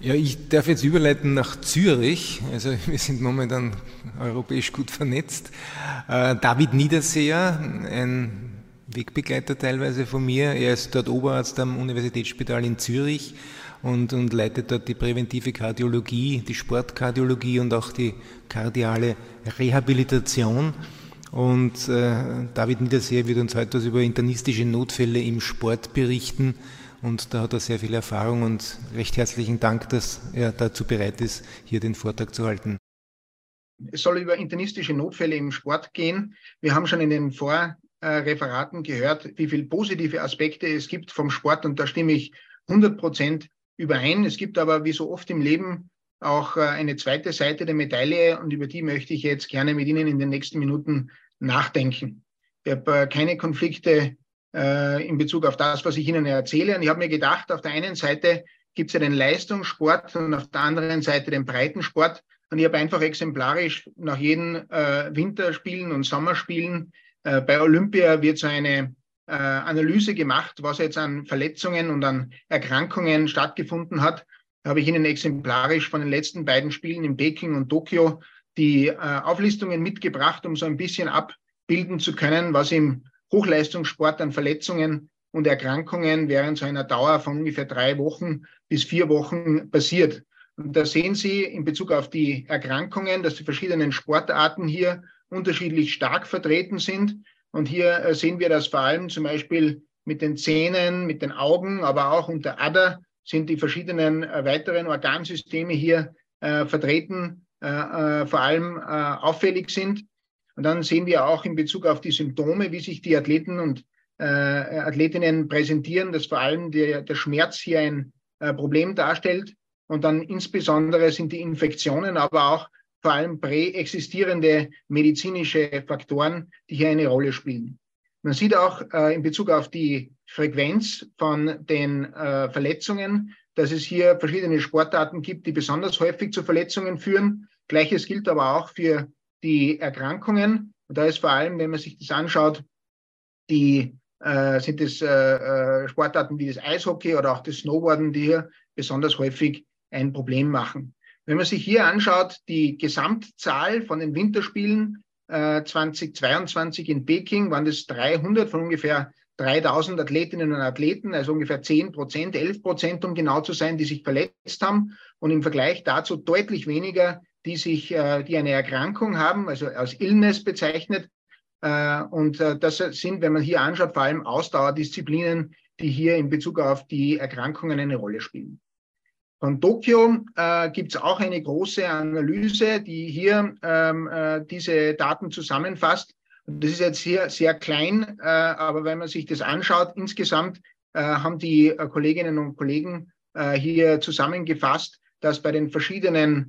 Ja, ich darf jetzt überleiten nach Zürich. Also wir sind momentan europäisch gut vernetzt. David Niederseher, ein Wegbegleiter teilweise von mir. Er ist dort Oberarzt am Universitätsspital in Zürich und leitet dort die präventive Kardiologie, die Sportkardiologie und auch die kardiale Rehabilitation. Und David Niederseher wird uns heute was über internistische Notfälle im Sport berichten. Und da hat er sehr viel Erfahrung und recht herzlichen Dank, dass er dazu bereit ist, hier den Vortrag zu halten. Es soll über internistische Notfälle im Sport gehen. Wir haben schon in den Vorreferaten gehört, wie viele positive Aspekte es gibt vom Sport, und da stimme ich 100% überein. Es gibt aber, wie so oft im Leben, auch eine zweite Seite der Medaille, und über die möchte ich jetzt gerne mit Ihnen in den nächsten Minuten nachdenken. Ich habe keine Konflikte in Bezug auf das, was ich Ihnen erzähle. Und ich habe mir gedacht, auf der einen Seite gibt es ja den Leistungssport und auf der anderen Seite den Breitensport. Und ich habe einfach exemplarisch nach jeden Winterspielen und Sommerspielen bei Olympia wird so eine Analyse gemacht, was jetzt an Verletzungen und an Erkrankungen stattgefunden hat. Da habe ich Ihnen exemplarisch von den letzten beiden Spielen in Peking und Tokio die Auflistungen mitgebracht, um so ein bisschen abbilden zu können, was im Hochleistungssport an Verletzungen und Erkrankungen während so einer Dauer von ungefähr 3 Wochen bis 4 Wochen passiert. Und da sehen Sie in Bezug auf die Erkrankungen, dass die verschiedenen Sportarten hier unterschiedlich stark vertreten sind. Und hier sehen wir das vor allem zum Beispiel mit den Zähnen, mit den Augen, aber auch unter Ader sind die verschiedenen weiteren Organsysteme hier vertreten, vor allem auffällig sind. Und dann sehen wir auch in Bezug auf die Symptome, wie sich die Athleten und Athletinnen präsentieren, dass vor allem der Schmerz hier ein Problem darstellt. Und dann insbesondere sind die Infektionen, aber auch vor allem präexistierende medizinische Faktoren, die hier eine Rolle spielen. Man sieht auch in Bezug auf die Frequenz von den Verletzungen, dass es hier verschiedene Sportarten gibt, die besonders häufig zu Verletzungen führen. Gleiches gilt aber auch für die Erkrankungen. Und da ist vor allem, wenn man sich das anschaut, sind es Sportarten wie das Eishockey oder auch das Snowboarden, die hier besonders häufig ein Problem machen. Wenn man sich hier anschaut, die Gesamtzahl von den Winterspielen 2022 in Peking, waren das 300 von ungefähr 3000 Athletinnen und Athleten, also ungefähr 10%, 11%, um genau zu sein, die sich verletzt haben. Und im Vergleich dazu deutlich weniger, die eine Erkrankung haben, also als Illness bezeichnet. Das sind, wenn man hier anschaut, vor allem Ausdauerdisziplinen, die hier in Bezug auf die Erkrankungen eine Rolle spielen. Von Tokio gibt es auch eine große Analyse, die hier diese Daten zusammenfasst. Und das ist jetzt hier sehr klein, aber wenn man sich das anschaut, insgesamt haben die Kolleginnen und Kollegen hier zusammengefasst, dass bei den verschiedenen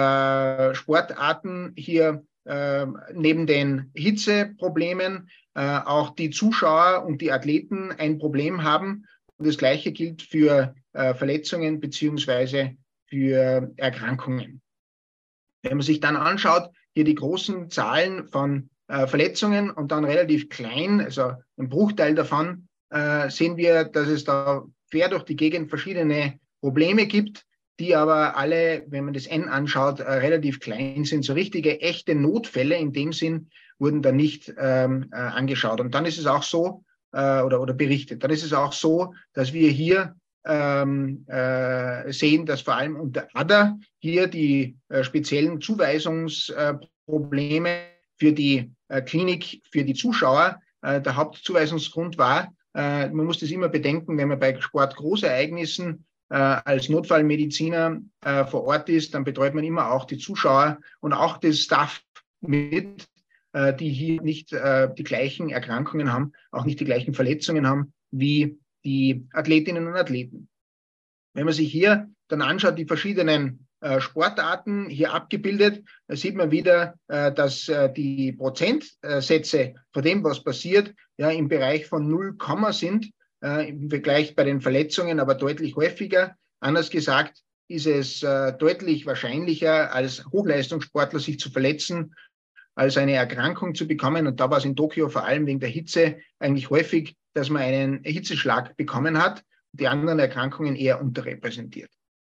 Sportarten hier neben den Hitzeproblemen auch die Zuschauer und die Athleten ein Problem haben. Und das Gleiche gilt für Verletzungen beziehungsweise für Erkrankungen. Wenn man sich dann anschaut, hier die großen Zahlen von Verletzungen und dann relativ klein, also ein Bruchteil davon, sehen wir, dass es da quer durch die Gegend verschiedene Probleme gibt, die aber alle, wenn man das N anschaut, relativ klein sind. So richtige, echte Notfälle in dem Sinn wurden da nicht angeschaut. Und dann ist es auch so, oder berichtet, dann ist es auch so, dass wir hier sehen, dass vor allem unter Ader hier die speziellen Zuweisungsprobleme für die Klinik, für die Zuschauer der Hauptzuweisungsgrund war. Man muss das immer bedenken, wenn man bei Sportgroßereignissen als Notfallmediziner vor Ort ist, dann betreut man immer auch die Zuschauer und auch das Staff mit, die hier nicht die gleichen Erkrankungen haben, auch nicht die gleichen Verletzungen haben wie die Athletinnen und Athleten. Wenn man sich hier dann anschaut, die verschiedenen Sportarten hier abgebildet, da sieht man wieder, dass die Prozentsätze von dem, was passiert, ja im Bereich von 0, sind, im Vergleich bei den Verletzungen aber deutlich häufiger. Anders gesagt ist es deutlich wahrscheinlicher, als Hochleistungssportler sich zu verletzen, als eine Erkrankung zu bekommen. Und da war es in Tokio vor allem wegen der Hitze eigentlich häufig, dass man einen Hitzeschlag bekommen hat, die anderen Erkrankungen eher unterrepräsentiert.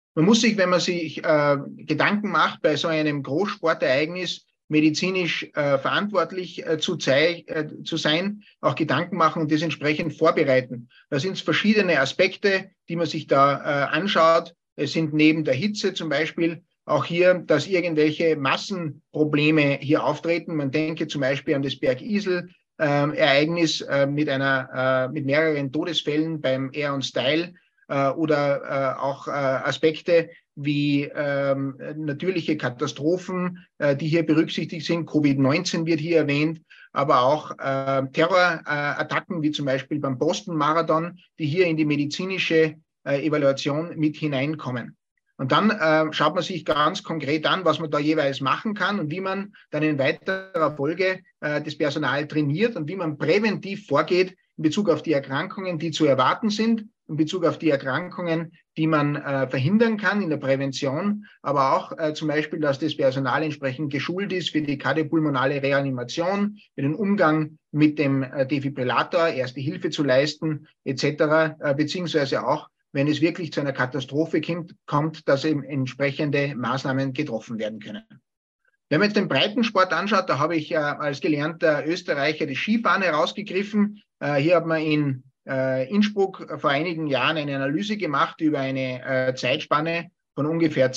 Man muss sich, wenn man sich Gedanken macht bei so einem Großsportereignis, medizinisch verantwortlich zu sein, auch Gedanken machen und das entsprechend vorbereiten. Da sind es verschiedene Aspekte, die man sich da anschaut. Es sind neben der Hitze zum Beispiel auch hier, dass irgendwelche Massenprobleme hier auftreten. Man denke zum Beispiel an das Bergisel-Ereignis mit mehreren Todesfällen beim Air und Style oder auch Aspekte wie natürliche Katastrophen, die hier berücksichtigt sind. Covid-19 wird hier erwähnt, aber auch Terrorattacken wie zum Beispiel beim Boston-Marathon, die hier in die medizinische Evaluation mit hineinkommen. Und dann schaut man sich ganz konkret an, was man da jeweils machen kann und wie man dann in weiterer Folge das Personal trainiert und wie man präventiv vorgeht in Bezug auf die Erkrankungen, die zu erwarten sind, in Bezug auf die Erkrankungen, die man verhindern kann in der Prävention, aber auch zum Beispiel, dass das Personal entsprechend geschult ist für die kardiopulmonale Reanimation, für den Umgang mit dem Defibrillator, erste Hilfe zu leisten etc., beziehungsweise auch, wenn es wirklich zu einer Katastrophe kommt, dass eben entsprechende Maßnahmen getroffen werden können. Wenn man jetzt den Breitensport anschaut, da habe ich als gelernter Österreicher das Skifahren herausgegriffen. Hier hat man in Innsbruck vor einigen Jahren eine Analyse gemacht über eine Zeitspanne von ungefähr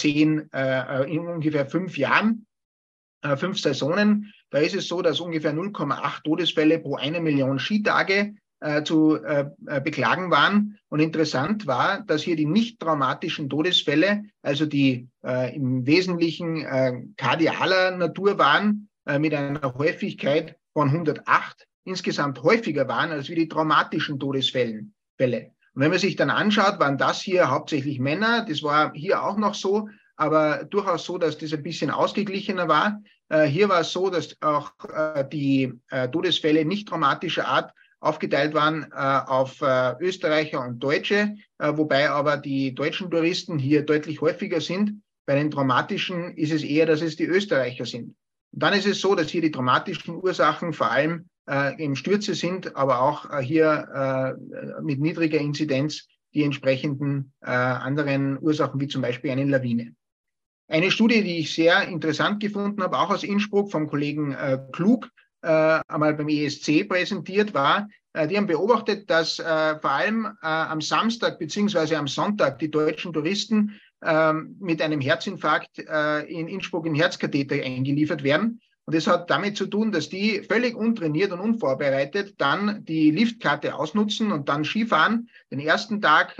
5 Jahren, 5 Saisonen. Da ist es so, dass ungefähr 0,8 Todesfälle pro 1 Million Skitage zu beklagen waren. Und interessant war, dass hier die nicht traumatischen Todesfälle, also die im Wesentlichen kardialer Natur waren, mit einer Häufigkeit von 108 insgesamt häufiger waren als wie die traumatischen Todesfälle. Und wenn man sich dann anschaut, waren das hier hauptsächlich Männer. Das war hier auch noch so, aber durchaus so, dass das ein bisschen ausgeglichener war. Hier war es so, dass auch die Todesfälle nicht traumatischer Art aufgeteilt waren auf Österreicher und Deutsche, wobei aber die deutschen Touristen hier deutlich häufiger sind. Bei den traumatischen ist es eher, dass es die Österreicher sind. Und dann ist es so, dass hier die traumatischen Ursachen vor allem eben Stürze sind, aber auch hier mit niedriger Inzidenz die entsprechenden anderen Ursachen, wie zum Beispiel eine Lawine. Eine Studie, die ich sehr interessant gefunden habe, auch aus Innsbruck vom Kollegen Klug, einmal beim ESC präsentiert war, die haben beobachtet, dass vor allem am Samstag beziehungsweise am Sonntag die deutschen Touristen mit einem Herzinfarkt in Innsbruck in Herzkatheter eingeliefert werden. Und das hat damit zu tun, dass die völlig untrainiert und unvorbereitet dann die Liftkarte ausnutzen und dann Skifahren, den ersten Tag,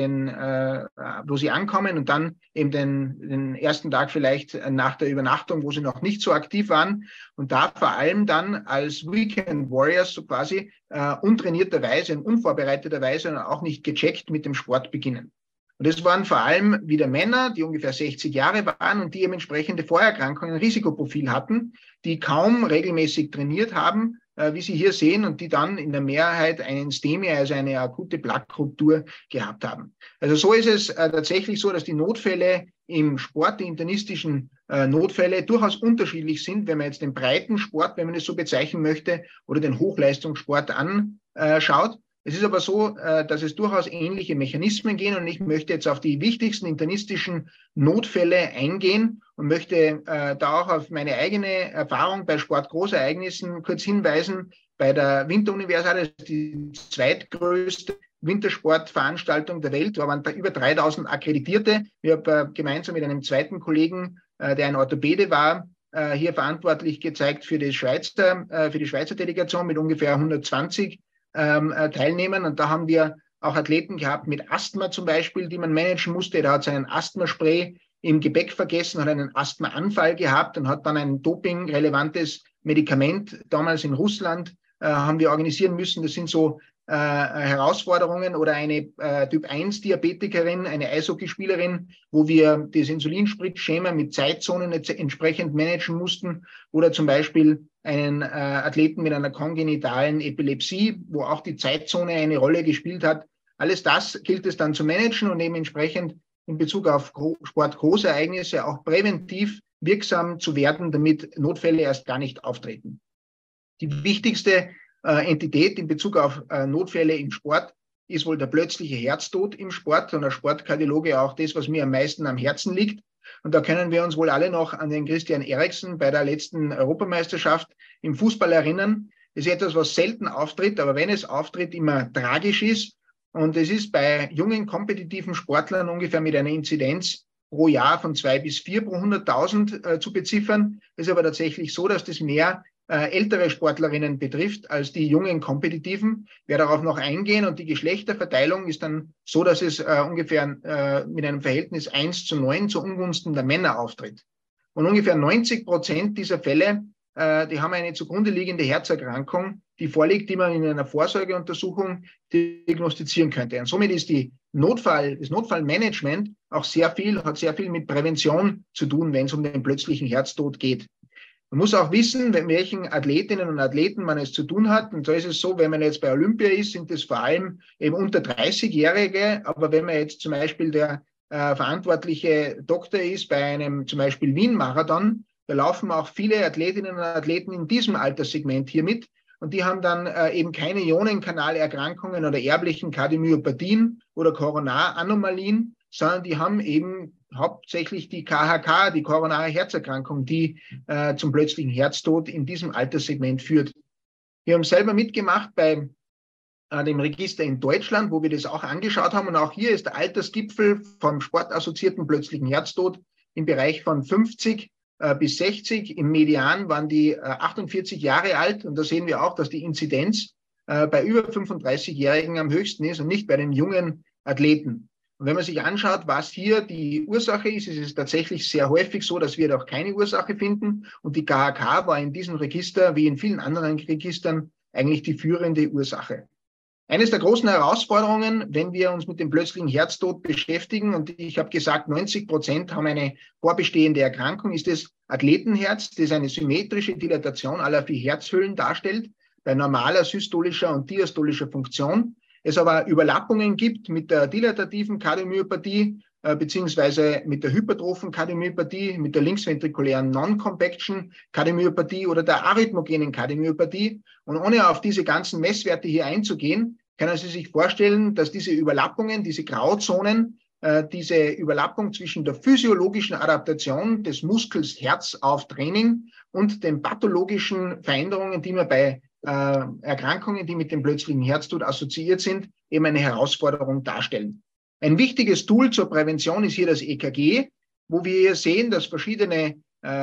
wo sie ankommen und dann eben den ersten Tag vielleicht nach der Übernachtung, wo sie noch nicht so aktiv waren und da vor allem dann als Weekend Warriors so quasi untrainierterweise und unvorbereiteterweise und auch nicht gecheckt mit dem Sport beginnen. Und das waren vor allem wieder Männer, die ungefähr 60 Jahre waren und die eben entsprechende Vorerkrankungen, ein Risikoprofil hatten, die kaum regelmäßig trainiert haben, wie Sie hier sehen, und die dann in der Mehrheit einen STEMI, also eine akute Plaqueruptur, gehabt haben. Also so ist es tatsächlich so, dass die Notfälle im Sport, die internistischen Notfälle, durchaus unterschiedlich sind, wenn man jetzt den Breitensport, wenn man es so bezeichnen möchte, oder den Hochleistungssport anschaut. Es ist aber so, dass es durchaus ähnliche Mechanismen gehen und ich möchte jetzt auf die wichtigsten internistischen Notfälle eingehen und möchte da auch auf meine eigene Erfahrung bei Sportgroßereignissen kurz hinweisen. Bei der Winteruniversale, die zweitgrößte Wintersportveranstaltung der Welt, da waren da über 3000 Akkreditierte. Ich habe gemeinsam mit einem zweiten Kollegen, der ein Orthopäde war, hier verantwortlich gezeigt für die Schweizer Delegation mit ungefähr 120 Teilnehmen. Und da haben wir auch Athleten gehabt mit Asthma zum Beispiel, die man managen musste. Der hat seinen Asthmaspray im Gepäck vergessen, hat einen Asthmaanfall gehabt und hat dann ein dopingrelevantes Medikament damals in Russland haben wir organisieren müssen. Das sind so Herausforderungen, oder eine Typ-1-Diabetikerin, eine Eishockeyspielerin, wo wir das Insulinspritzschema mit Zeitzonen entsprechend managen mussten, oder zum Beispiel einen Athleten mit einer kongenitalen Epilepsie, wo auch die Zeitzone eine Rolle gespielt hat. Alles das gilt es dann zu managen und eben entsprechend in Bezug auf Sportgroßereignisse auch präventiv wirksam zu werden, damit Notfälle erst gar nicht auftreten. Die wichtigste Entität in Bezug auf Notfälle im Sport ist wohl der plötzliche Herztod im Sport und der Sportkardiologe auch das, was mir am meisten am Herzen liegt. Und da können wir uns wohl alle noch an den Christian Eriksen bei der letzten Europameisterschaft im Fußball erinnern. Das ist etwas, was selten auftritt, aber wenn es auftritt, immer tragisch ist. Und es ist bei jungen, kompetitiven Sportlern ungefähr mit einer Inzidenz pro Jahr von 2 bis 4 pro 100.000 zu beziffern. Es ist aber tatsächlich so, dass das mehr ältere Sportlerinnen betrifft als die jungen Kompetitiven. Ich werde darauf noch eingehen und die Geschlechterverteilung ist dann so, dass es ungefähr mit einem Verhältnis 1:9 zu Ungunsten der Männer auftritt. Und ungefähr 90% dieser Fälle, die haben eine zugrunde liegende Herzerkrankung, die vorliegt, die man in einer Vorsorgeuntersuchung diagnostizieren könnte. Und somit ist das Notfallmanagement auch hat sehr viel mit Prävention zu tun, wenn es um den plötzlichen Herztod geht. Man muss auch wissen, mit welchen Athletinnen und Athleten man es zu tun hat. Und da ist es so, wenn man jetzt bei Olympia ist, sind es vor allem eben unter 30-Jährige. Aber wenn man jetzt zum Beispiel der verantwortliche Doktor ist bei einem zum Beispiel Wien-Marathon, da laufen auch viele Athletinnen und Athleten in diesem Alterssegment hier mit. Und die haben dann eben keine Ionenkanalerkrankungen oder erblichen Kardiomyopathien oder Koronaranomalien, sondern die haben eben hauptsächlich die KHK, die koronare Herzerkrankung, die zum plötzlichen Herztod in diesem Alterssegment führt. Wir haben selber mitgemacht bei dem Register in Deutschland, wo wir das auch angeschaut haben. Und auch hier ist der Altersgipfel vom sportassoziierten plötzlichen Herztod im Bereich von 50 bis 60. Im Median waren die 48 Jahre alt. Und da sehen wir auch, dass die Inzidenz bei über 35-Jährigen am höchsten ist und nicht bei den jungen Athleten. Und wenn man sich anschaut, was hier die Ursache ist, ist es tatsächlich sehr häufig so, dass wir doch keine Ursache finden. Und die KHK war in diesem Register, wie in vielen anderen Registern, eigentlich die führende Ursache. Eines der großen Herausforderungen, wenn wir uns mit dem plötzlichen Herztod beschäftigen, und ich habe gesagt, 90% haben eine vorbestehende Erkrankung, ist das Athletenherz, das eine symmetrische Dilatation aller 4 Herzhöhlen darstellt, bei normaler systolischer und diastolischer Funktion. Es aber Überlappungen gibt mit der dilatativen Kardiomyopathie beziehungsweise mit der hypertrophen Kardiomyopathie, mit der linksventrikulären Non-Compaction Kardiomyopathie oder der arrhythmogenen Kardiomyopathie. Und ohne auf diese ganzen Messwerte hier einzugehen, können Sie sich vorstellen, dass diese Überlappungen, diese Grauzonen, diese Überlappung zwischen der physiologischen Adaptation des Muskels Herz auf Training und den pathologischen Veränderungen, die man bei Erkrankungen, die mit dem plötzlichen Herztod assoziiert sind, eben eine Herausforderung darstellen. Ein wichtiges Tool zur Prävention ist hier das EKG, wo wir hier sehen, dass verschiedene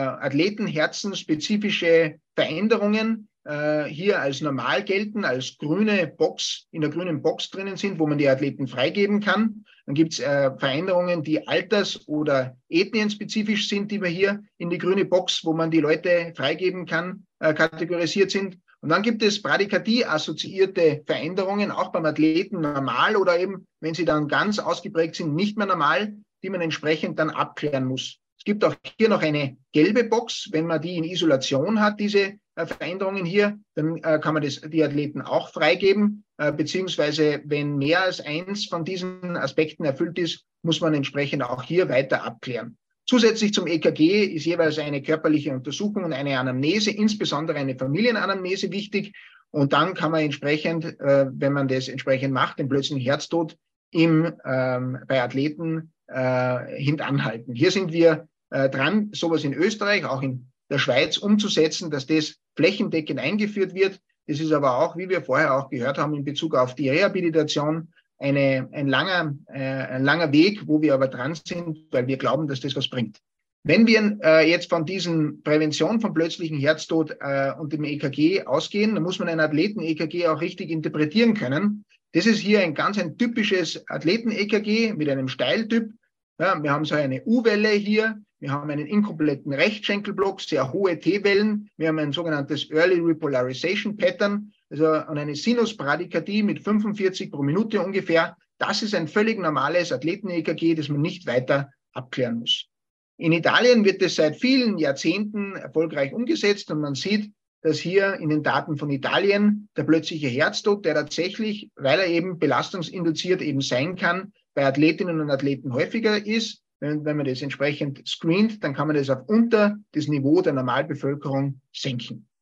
Athletenherzenspezifische Veränderungen hier als normal gelten, als grüne Box, in der grünen Box drinnen sind, wo man die Athleten freigeben kann. Dann gibt es Veränderungen, die alters- oder ethnienspezifisch sind, die wir hier in die grüne Box, wo man die Leute freigeben kann, kategorisiert sind. Und dann gibt es Bradykardie-assoziierte Veränderungen, auch beim Athleten normal oder eben, wenn sie dann ganz ausgeprägt sind, nicht mehr normal, die man entsprechend dann abklären muss. Es gibt auch hier noch eine gelbe Box. Wenn man die in Isolation hat, diese Veränderungen hier, dann kann man die Athleten auch freigeben, beziehungsweise wenn mehr als eins von diesen Aspekten erfüllt ist, muss man entsprechend auch hier weiter abklären. Zusätzlich zum EKG ist jeweils eine körperliche Untersuchung und eine Anamnese, insbesondere eine Familienanamnese wichtig. Und dann kann man entsprechend, wenn man das entsprechend macht, den plötzlichen Herztod bei Athleten hintanhalten. Hier sind wir dran, sowas in Österreich, auch in der Schweiz umzusetzen, dass das flächendeckend eingeführt wird. Das ist aber auch, wie wir vorher auch gehört haben, in Bezug auf die Rehabilitation ein langer Weg, wo wir aber dran sind, weil wir glauben, dass das was bringt. Wenn wir jetzt von diesen Prävention von plötzlichen Herztod und dem EKG ausgehen, dann muss man ein Athleten-EKG auch richtig interpretieren können. Das ist hier ein typisches Athleten-EKG mit einem Steiltyp. Ja, wir haben so eine U-Welle hier. Wir haben einen inkompletten Rechtschenkelblock, sehr hohe T-Wellen. Wir haben ein sogenanntes Early Repolarization Pattern, also eine Sinusbradykardie mit 45 pro Minute ungefähr. Das ist ein völlig normales Athleten-EKG, das man nicht weiter abklären muss. In Italien wird es seit vielen Jahrzehnten erfolgreich umgesetzt und man sieht, dass hier in den Daten von Italien der plötzliche Herztod, der tatsächlich, weil er eben belastungsinduziert eben sein kann, bei Athletinnen und Athleten häufiger ist. Wenn man das entsprechend screent, dann kann man das auf unter das Niveau der Normalbevölkerung senken.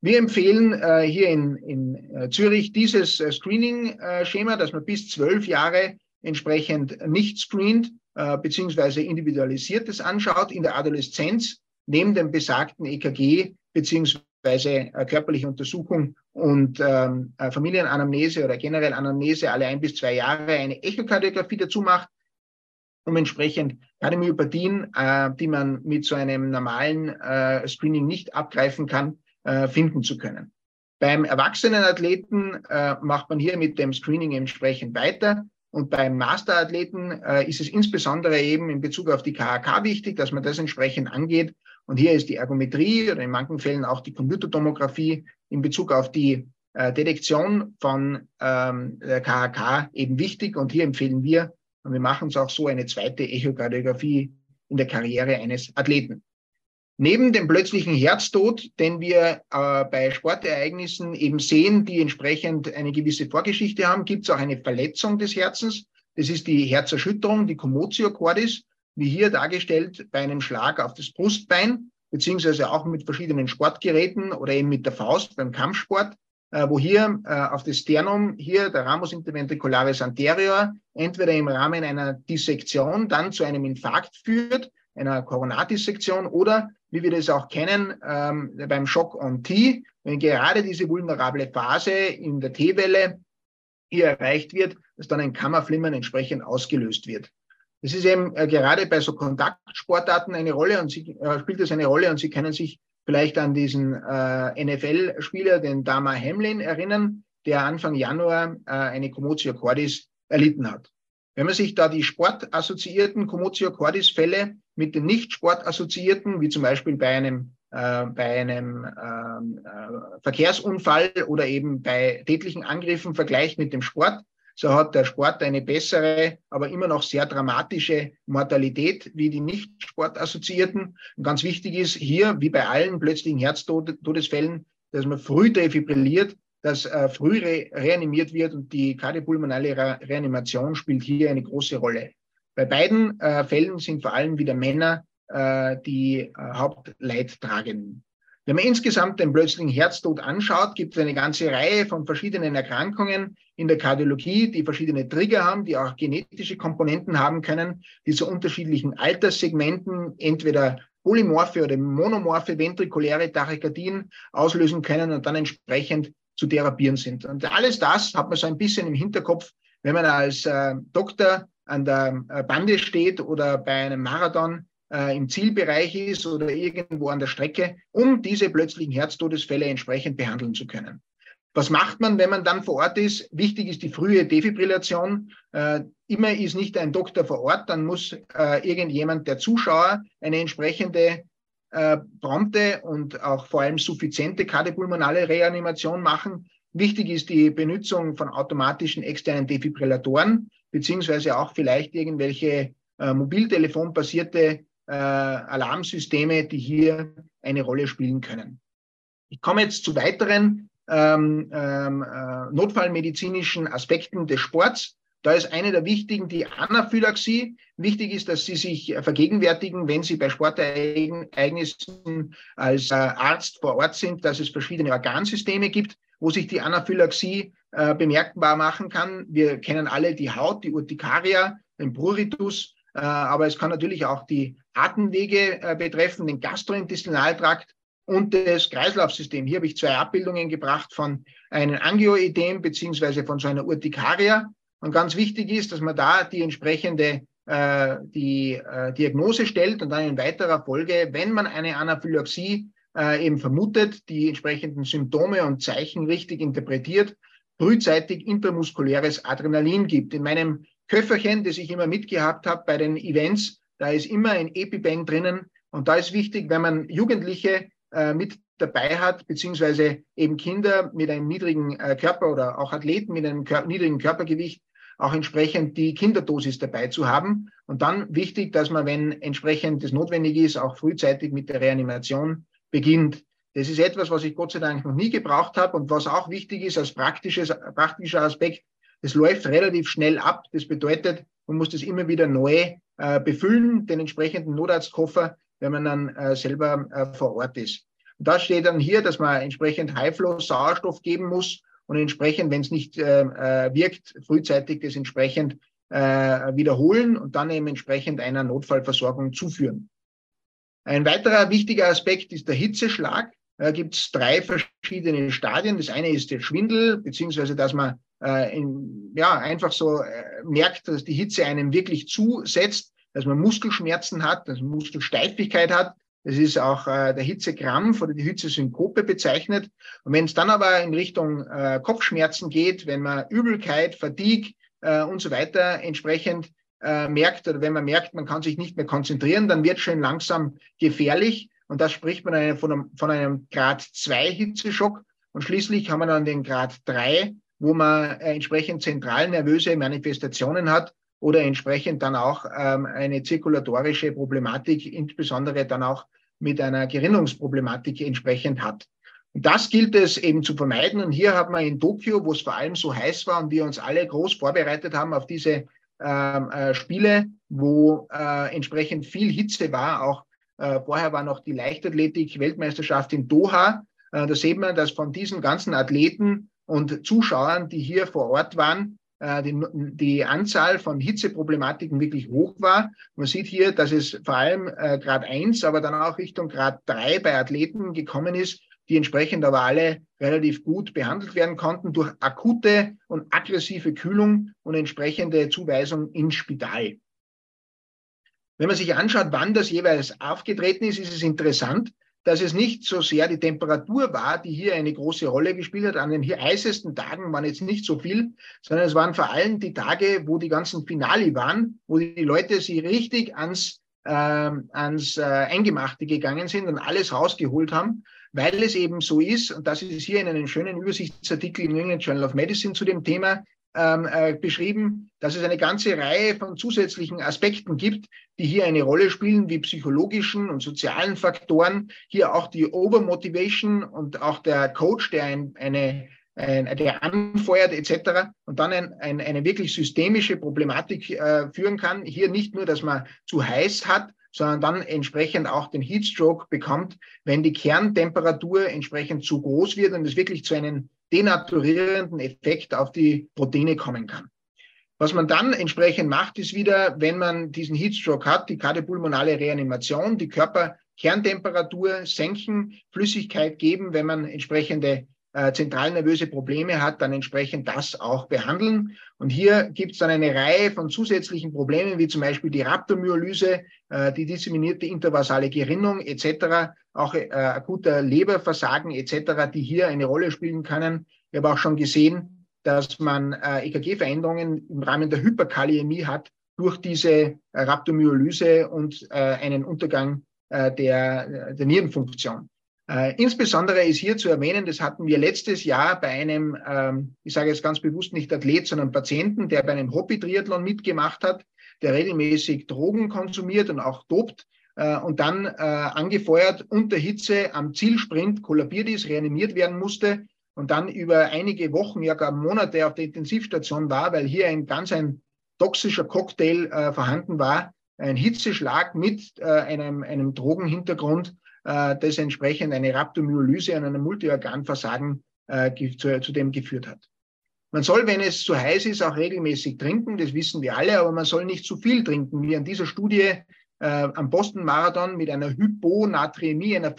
Wir empfehlen hier in Zürich dieses Screening-Schema, dass man bis 12 Jahre entsprechend nicht screent, beziehungsweise individualisiertes anschaut. In der Adoleszenz neben dem besagten EKG beziehungsweise körperliche Untersuchung und Familienanamnese oder generell Anamnese alle 1 bis 2 Jahre eine Echokardiographie dazu macht, um entsprechend Kardiomyopathien, die man mit so einem normalen Screening nicht abgreifen kann, finden zu können. Beim Erwachsenenathleten macht man hier mit dem Screening entsprechend weiter. Und beim Masterathleten ist es insbesondere eben in Bezug auf die KHK wichtig, dass man das entsprechend angeht. Und hier ist die Ergometrie oder in manchen Fällen auch die Computertomographie in Bezug auf die Detektion von der KHK eben wichtig. Und hier empfehlen wir, und wir machen es auch so, eine zweite Echokardiographie in der Karriere eines Athleten. Neben dem plötzlichen Herztod, den wir bei Sportereignissen eben sehen, die entsprechend eine gewisse Vorgeschichte haben, gibt es auch eine Verletzung des Herzens. Das ist die Herzerschütterung, die Commotio cordis, wie hier dargestellt bei einem Schlag auf das Brustbein, beziehungsweise auch mit verschiedenen Sportgeräten oder eben mit der Faust beim Kampfsport, wo hier auf das Sternum, hier der Ramus interventricularis anterior, entweder im Rahmen einer Dissektion dann zu einem Infarkt führt, einer Koronardissektion, oder wie wir das auch kennen beim Shock on T, wenn gerade diese vulnerable Phase in der T-Welle hier erreicht wird, dass dann ein Kammerflimmern entsprechend ausgelöst wird. Das ist eben gerade bei so Kontaktsportarten eine Rolle und spielt das eine Rolle, und Sie können sich vielleicht an diesen NFL-Spieler, den Damar Hamlin, erinnern, der Anfang Januar eine Commotio cordis erlitten hat. Wenn man sich da die sportassoziierten Commotio cordis-Fälle mit den nicht sportassoziierten, wie zum Beispiel bei einem Verkehrsunfall oder eben bei tätlichen Angriffen vergleicht mit dem Sport, so hat der Sport eine bessere, aber immer noch sehr dramatische Mortalität wie die nicht sportassoziierten. Und ganz wichtig ist hier, wie bei allen plötzlichen Herztodesfällen, dass man früh defibrilliert, dass früh reanimiert wird, und die kardiopulmonale Reanimation spielt hier eine große Rolle. Bei beiden Fällen sind vor allem wieder Männer die Hauptleidtragenden. Wenn man insgesamt den plötzlichen Herztod anschaut, gibt es eine ganze Reihe von verschiedenen Erkrankungen in der Kardiologie, die verschiedene Trigger haben, die auch genetische Komponenten haben können, die zu unterschiedlichen Alterssegmenten entweder polymorphe oder monomorphe ventrikuläre Tachykardien auslösen können und dann entsprechend zu therapieren sind. Und alles das hat man so ein bisschen im Hinterkopf, wenn man als Doktor an der Bande steht oder bei einem Marathon im Zielbereich ist oder irgendwo an der Strecke, um diese plötzlichen Herztodesfälle entsprechend behandeln zu können. Was macht man, wenn man dann vor Ort ist? Wichtig ist die frühe Defibrillation. Immer ist nicht ein Doktor vor Ort, dann muss irgendjemand, der Zuschauer, eine entsprechende prompte und auch vor allem suffiziente kardiopulmonale Reanimation machen. Wichtig ist die Benutzung von automatischen externen Defibrillatoren, beziehungsweise auch vielleicht irgendwelche mobiltelefonbasierte Alarmsysteme, die hier eine Rolle spielen können. Ich komme jetzt zu weiteren notfallmedizinischen Aspekten des Sports. Da ist eine der wichtigen die Anaphylaxie. Wichtig ist, dass Sie sich vergegenwärtigen, wenn Sie bei Sportereignissen als Arzt vor Ort sind, dass es verschiedene Organsysteme gibt, wo sich die Anaphylaxie bemerkbar machen kann. Wir kennen alle die Haut, die Urtikaria, den Pruritus, aber es kann natürlich auch die Atemwege betreffen, den Gastrointestinaltrakt und das Kreislaufsystem. Hier habe ich 2 Abbildungen gebracht von einem Angioödem beziehungsweise von so einer Urtikaria. Und ganz wichtig ist, dass man da die entsprechende Diagnose stellt und dann in weiterer Folge, wenn man eine Anaphylaxie eben vermutet, die entsprechenden Symptome und Zeichen richtig interpretiert, frühzeitig intramuskuläres Adrenalin gibt. In meinem Köfferchen, das ich immer mitgehabt habe bei den Events, da ist immer ein EpiBang drinnen. Und da ist wichtig, wenn man Jugendliche mit dabei hat, beziehungsweise eben Kinder mit einem niedrigen Körper oder auch Athleten mit einem niedrigen Körpergewicht, auch entsprechend die Kinderdosis dabei zu haben. Und dann wichtig, dass man, wenn entsprechend das notwendig ist, auch frühzeitig mit der Reanimation beginnt. Das ist etwas, was ich Gott sei Dank noch nie gebraucht habe und was auch wichtig ist als praktischer Aspekt. Es läuft relativ schnell ab. Das bedeutet, man muss das immer wieder neu befüllen, den entsprechenden Notarztkoffer, wenn man dann selber vor Ort ist. Und da steht dann hier, dass man entsprechend High-Flow-Sauerstoff geben muss und entsprechend, wenn es nicht wirkt, frühzeitig das entsprechend wiederholen und dann eben entsprechend einer Notfallversorgung zuführen. Ein weiterer wichtiger Aspekt ist der Hitzeschlag. Da gibt es 3 verschiedene Stadien. Das eine ist der Schwindel, beziehungsweise dass man einfach so merkt, dass die Hitze einem wirklich zusetzt, dass man Muskelschmerzen hat, dass man Muskelsteifigkeit hat. Das ist auch der Hitzekrampf oder die Hitzesynkope bezeichnet. Und wenn es dann aber in Richtung Kopfschmerzen geht, wenn man Übelkeit, Fatigue und so weiter entsprechend merkt, oder wenn man merkt, man kann sich nicht mehr konzentrieren, dann wird schon langsam gefährlich. Und das spricht man von einem Grad 2 Hitzeschock. Und schließlich haben wir dann den Grad 3, wo man entsprechend zentralnervöse Manifestationen hat oder entsprechend dann auch eine zirkulatorische Problematik, insbesondere dann auch mit einer Gerinnungsproblematik entsprechend hat. Und das gilt es eben zu vermeiden. Und hier hat man in Tokio, wo es vor allem so heiß war und wir uns alle groß vorbereitet haben auf diese Spiele, wo entsprechend viel Hitze war. Auch vorher war noch die Leichtathletik-Weltmeisterschaft in Doha. Da sieht man, dass von diesen ganzen Athleten und Zuschauern, die hier vor Ort waren, die Anzahl von Hitzeproblematiken wirklich hoch war. Man sieht hier, dass es vor allem Grad 1, aber dann auch Richtung Grad 3 bei Athleten gekommen ist, die entsprechend aber alle relativ gut behandelt werden konnten durch akute und aggressive Kühlung und entsprechende Zuweisung ins Spital. Wenn man sich anschaut, wann das jeweils aufgetreten ist, ist es interessant, dass es nicht so sehr die Temperatur war, die hier eine große Rolle gespielt hat. An den hier heißesten Tagen waren jetzt nicht so viel, sondern es waren vor allem die Tage, wo die ganzen Finale waren, wo die Leute sich richtig ans Eingemachte gegangen sind und alles rausgeholt haben, weil es eben so ist, und das ist hier in einem schönen Übersichtsartikel im New England Journal of Medicine zu dem Thema beschrieben, dass es eine ganze Reihe von zusätzlichen Aspekten gibt, die hier eine Rolle spielen, wie psychologischen und sozialen Faktoren. Hier auch die Overmotivation und auch der Coach, der der anfeuert etc. und dann eine wirklich systemische Problematik führen kann. Hier nicht nur, dass man zu heiß hat, sondern dann entsprechend auch den Heatstroke bekommt, wenn die Kerntemperatur entsprechend zu groß wird und es wirklich zu einem denaturierenden Effekt auf die Proteine kommen kann. Was man dann entsprechend macht, ist wieder, wenn man diesen Heatstroke hat, die kardiopulmonale Reanimation, die Körperkerntemperatur senken, Flüssigkeit geben, wenn man entsprechende zentralnervöse Probleme hat, dann entsprechend das auch behandeln. Und hier gibt es dann eine Reihe von zusätzlichen Problemen, wie zum Beispiel die Rhabdomyolyse, die disseminierte intervasale Gerinnung etc., auch akuter Leberversagen etc., die hier eine Rolle spielen können. Ich habe auch schon gesehen, dass man EKG-Veränderungen im Rahmen der Hyperkaliämie hat durch diese Rhabdomyolyse und einen Untergang der Nierenfunktion. Insbesondere ist hier zu erwähnen, das hatten wir letztes Jahr bei einem, ich sage jetzt ganz bewusst nicht Athlet, sondern Patienten, der bei einem Hobby-Triathlon mitgemacht hat, der regelmäßig Drogen konsumiert und auch dopt und dann angefeuert unter Hitze am Zielsprint kollabiert ist, reanimiert werden musste und dann über einige Wochen, ja gar Monate auf der Intensivstation war, weil hier ein toxischer Cocktail vorhanden war, ein Hitzeschlag mit einem Drogenhintergrund, das entsprechend eine Rhabdomyolyse und ein Multiorganversagen zu dem geführt hat. Man soll, wenn es zu heiß ist, auch regelmäßig trinken, das wissen wir alle, aber man soll nicht zu viel trinken, wie an dieser Studie am Boston-Marathon mit einer Hyponaträmie, einer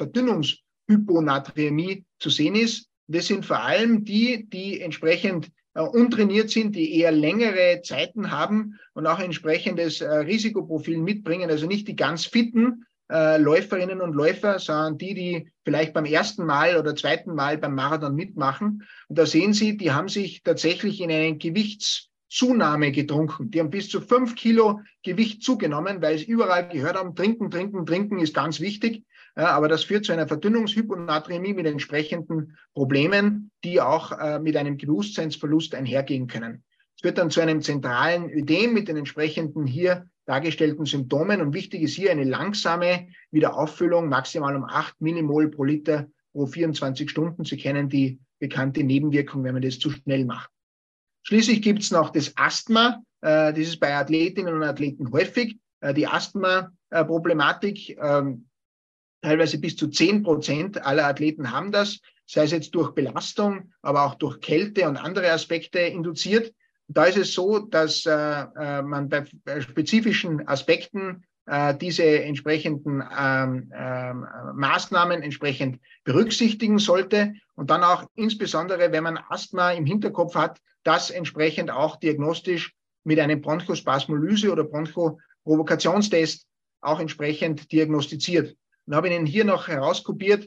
Verdünnungshyponaträmie zu sehen ist. Das sind vor allem die entsprechend untrainiert sind, die eher längere Zeiten haben und auch entsprechendes Risikoprofil mitbringen, also nicht die ganz fitten Läuferinnen und Läufer, sondern die vielleicht beim ersten Mal oder zweiten Mal beim Marathon mitmachen. Und da sehen Sie, die haben sich tatsächlich in eine Gewichtszunahme getrunken. Die haben bis zu 5 Kilo Gewicht zugenommen, weil sie überall gehört haben, trinken ist ganz wichtig. Ja, aber das führt zu einer Verdünnungshyponaträmie mit entsprechenden Problemen, die auch mit einem Bewusstseinsverlust einhergehen können. Es führt dann zu einem zentralen Ödem mit den entsprechenden hier dargestellten Symptomen. Und wichtig ist hier eine langsame Wiederauffüllung, maximal um 8 Millimol pro Liter pro 24 Stunden. Sie kennen die bekannte Nebenwirkung, wenn man das zu schnell macht. Schließlich gibt es noch das Asthma. Das ist bei Athletinnen und Athleten häufig. Die Asthma-Problematik Teilweise bis zu 10% aller Athleten haben das, sei es jetzt durch Belastung, aber auch durch Kälte und andere Aspekte induziert. Da ist es so, dass man bei spezifischen Aspekten diese entsprechenden Maßnahmen entsprechend berücksichtigen sollte und dann auch insbesondere, wenn man Asthma im Hinterkopf hat, das entsprechend auch diagnostisch mit einem Bronchospasmolyse oder Bronchoprovokationstest auch entsprechend diagnostiziert. Und habe Ihnen hier noch herauskopiert,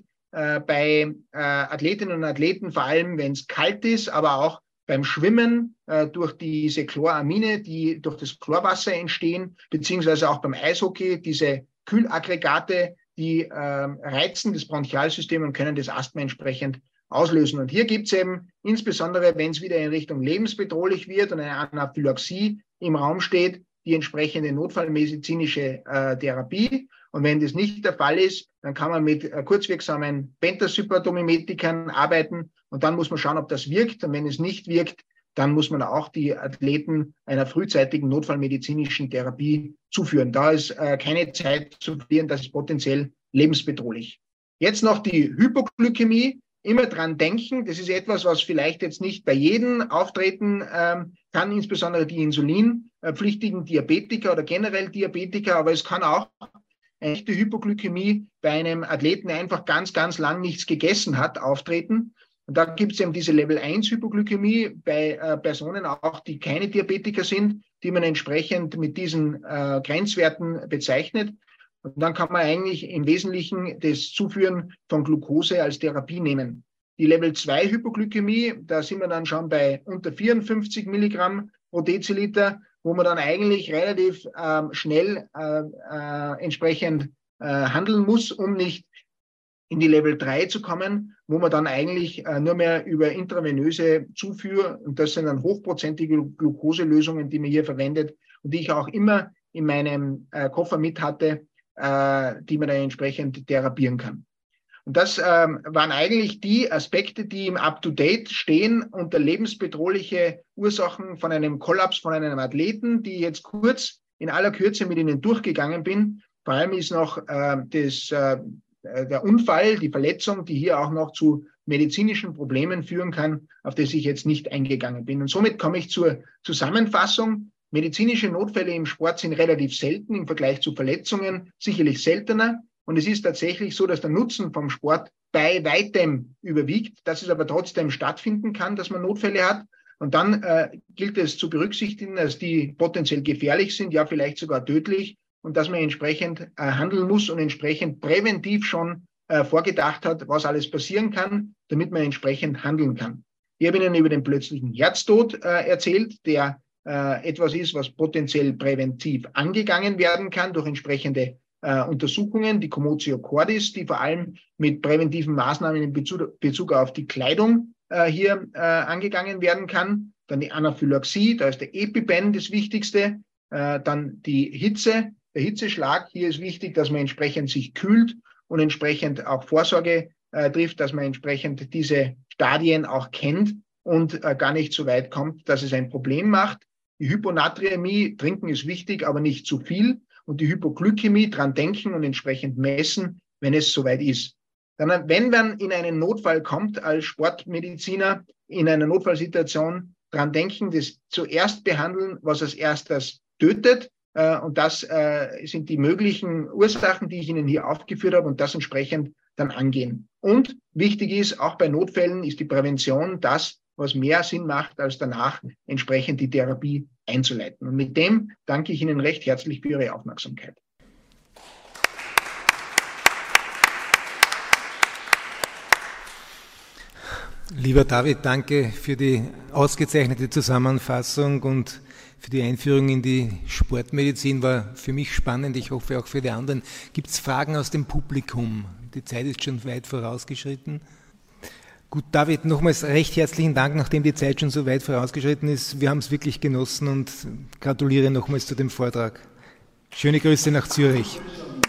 bei Athletinnen und Athleten, vor allem wenn es kalt ist, aber auch beim Schwimmen durch diese Chloramine, die durch das Chlorwasser entstehen, beziehungsweise auch beim Eishockey, diese Kühlaggregate, die reizen das Bronchialsystem und können das Asthma entsprechend auslösen. Und hier gibt es eben, insbesondere wenn es wieder in Richtung lebensbedrohlich wird und eine Anaphylaxie im Raum steht, die entsprechende notfallmedizinische Therapie. Und wenn das nicht der Fall ist, dann kann man mit kurzwirksamen Pentasympatomimetikern arbeiten und dann muss man schauen, ob das wirkt. Und wenn es nicht wirkt, dann muss man auch die Athleten einer frühzeitigen notfallmedizinischen Therapie zuführen. Da ist keine Zeit zu verlieren, das ist potenziell lebensbedrohlich. Jetzt noch die Hypoglykämie. Immer dran denken, das ist etwas, was vielleicht jetzt nicht bei jedem auftreten kann, insbesondere die insulinpflichtigen Diabetiker oder generell Diabetiker, aber es kann auch eine echte Hypoglykämie bei einem Athleten, der einfach ganz, ganz lang nichts gegessen hat, auftreten. Und da gibt es eben diese Level 1 Hypoglykämie bei Personen auch, die keine Diabetiker sind, die man entsprechend mit diesen Grenzwerten bezeichnet. Und dann kann man eigentlich im Wesentlichen das Zuführen von Glucose als Therapie nehmen. Die Level 2 Hypoglykämie, da sind wir dann schon bei unter 54 Milligramm pro Deziliter, wo man dann eigentlich relativ schnell entsprechend handeln muss, um nicht in die Level 3 zu kommen, wo man dann eigentlich nur mehr über intravenöse Zufuhr, und das sind dann hochprozentige Glukoselösungen, die man hier verwendet und die ich auch immer in meinem Koffer mit hatte, die man dann entsprechend therapieren kann. Und das waren eigentlich die Aspekte, die im Up-to-Date stehen unter lebensbedrohliche Ursachen von einem Kollaps von einem Athleten, die ich jetzt kurz in aller Kürze mit Ihnen durchgegangen bin. Vor allem ist noch der Unfall, die Verletzung, die hier auch noch zu medizinischen Problemen führen kann, auf das ich jetzt nicht eingegangen bin. Und somit komme ich zur Zusammenfassung. Medizinische Notfälle im Sport sind relativ selten im Vergleich zu Verletzungen, sicherlich seltener. Und es ist tatsächlich so, dass der Nutzen vom Sport bei weitem überwiegt, dass es aber trotzdem stattfinden kann, dass man Notfälle hat. Und dann gilt es zu berücksichtigen, dass die potenziell gefährlich sind, ja vielleicht sogar tödlich, und dass man entsprechend handeln muss und entsprechend präventiv schon vorgedacht hat, was alles passieren kann, damit man entsprechend handeln kann. Ich habe Ihnen über den plötzlichen Herztod erzählt, der etwas ist, was potenziell präventiv angegangen werden kann durch entsprechende Untersuchungen, die Commotio Cordis, die vor allem mit präventiven Maßnahmen in Bezug auf die Kleidung hier angegangen werden kann. Dann die Anaphylaxie, da ist der EpiPen das Wichtigste. Dann die Hitze, der Hitzeschlag. Hier ist wichtig, dass man entsprechend sich kühlt und entsprechend auch Vorsorge trifft, dass man entsprechend diese Stadien auch kennt und gar nicht so weit kommt, dass es ein Problem macht. Die Hyponaträmie, trinken ist wichtig, aber nicht zu viel. Und die Hypoglykämie, dran denken und entsprechend messen, wenn es soweit ist. Dann, wenn man in einen Notfall kommt als Sportmediziner, in einer Notfallsituation, dran denken, das zuerst behandeln, was als erstes tötet. Und das sind die möglichen Ursachen, die ich Ihnen hier aufgeführt habe, und das entsprechend dann angehen. Und wichtig ist, auch bei Notfällen ist die Prävention das, was mehr Sinn macht, als danach entsprechend die Therapie einzuleiten. Und mit dem danke ich Ihnen recht herzlich für Ihre Aufmerksamkeit. Lieber David, danke für die ausgezeichnete Zusammenfassung und für die Einführung in die Sportmedizin. War für mich spannend, ich hoffe auch für die anderen. Gibt es Fragen aus dem Publikum? Die Zeit ist schon weit vorausgeschritten. Gut, David, nochmals recht herzlichen Dank, nachdem die Zeit schon so weit vorausgeschritten ist. Wir haben es wirklich genossen und gratuliere nochmals zu dem Vortrag. Schöne Grüße nach Zürich.